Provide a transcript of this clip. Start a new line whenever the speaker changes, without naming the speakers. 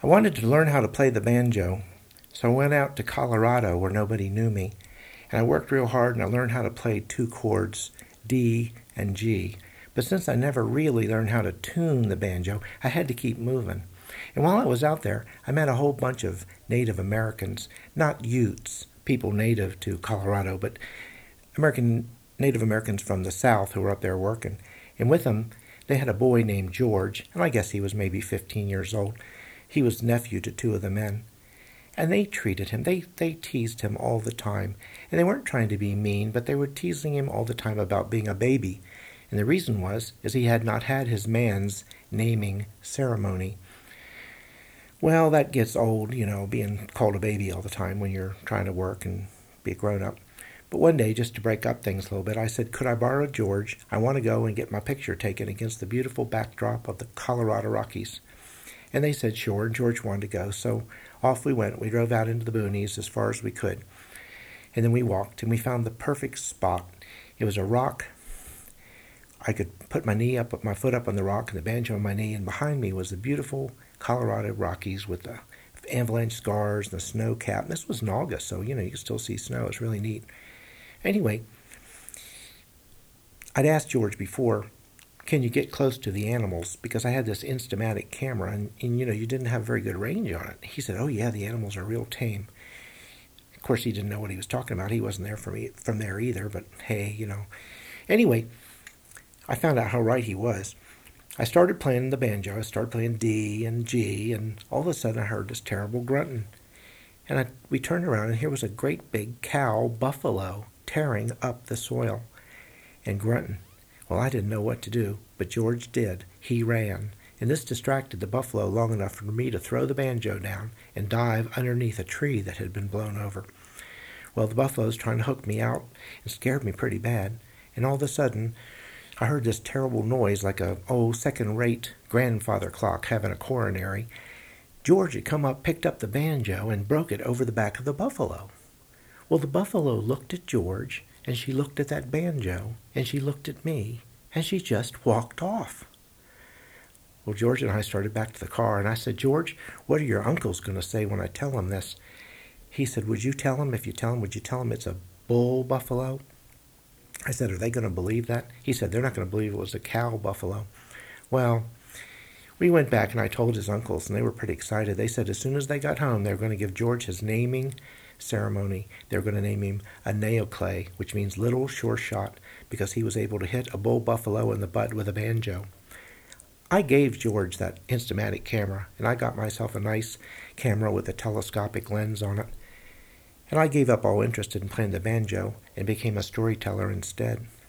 I wanted to learn how to play the banjo, so I went out to Colorado where nobody knew me, and I worked real hard and I learned how to play two chords, D and G. But since I never really learned how to tune the banjo, I had to keep moving. And while I was out there, I met a whole bunch of Native Americans, not Utes, people native to Colorado, but Native Americans from the South who were up there working. And with them, they had a boy named George, and I guess he was maybe 15 years old. He was nephew to two of the men. And they treated him, they teased him all the time. And they weren't trying to be mean, but they were teasing him all the time about being a baby. And the reason is he had not had his man's naming ceremony. Well, that gets old, being called a baby all the time when you're trying to work and be a grown-up. But one day, just to break up things a little bit, I said, could I borrow George? I want to go and get my picture taken against the beautiful backdrop of the Colorado Rockies. And they said sure, and George wanted to go, so off we went. We drove out into the boonies as far as we could. And then we walked, and we found the perfect spot. It was a rock. I could put my foot up on the rock and the banjo on my knee, and behind me was the beautiful Colorado Rockies with the avalanche scars and the snow cap. This was in August, so, you could still see snow. It's really neat. Anyway, I'd asked George before, can you get close to the animals? Because I had this Instamatic camera, and you didn't have very good range on it. He said, oh, yeah, the animals are real tame. Of course, he didn't know what he was talking about. He wasn't there from there either, but hey, Anyway, I found out how right he was. I started playing the banjo. I started playing D and G, and all of a sudden I heard this terrible grunting. And we turned around, and here was a great big cow buffalo tearing up the soil and grunting. Well, I didn't know what to do, but George did. He ran, and this distracted the buffalo long enough for me to throw the banjo down and dive underneath a tree that had been blown over. Well, the buffalo was trying to hook me out and scared me pretty bad, and all of a sudden I heard this terrible noise like a second-rate grandfather clock having a coronary. George had come up, picked up the banjo, and broke it over the back of the buffalo. Well, the buffalo looked at George, and she looked at that banjo, and she looked at me, and she just walked off. Well, George and I started back to the car, and I said, George, what are your uncles going to say when I tell them this? He said, would you tell them, would you tell them it's a bull buffalo? I said, are they going to believe that? He said, they're not going to believe it was a cow buffalo. Well, we went back, and I told his uncles, and they were pretty excited. They said as soon as they got home, they were going to give George his naming ceremony. They were going to name him a Neoclay, which means little sure shot, because he was able to hit a bull buffalo in the butt with a banjo. I gave George that Instamatic camera, and I got myself a nice camera with a telescopic lens on it. And I gave up all interest in playing the banjo and became a storyteller instead.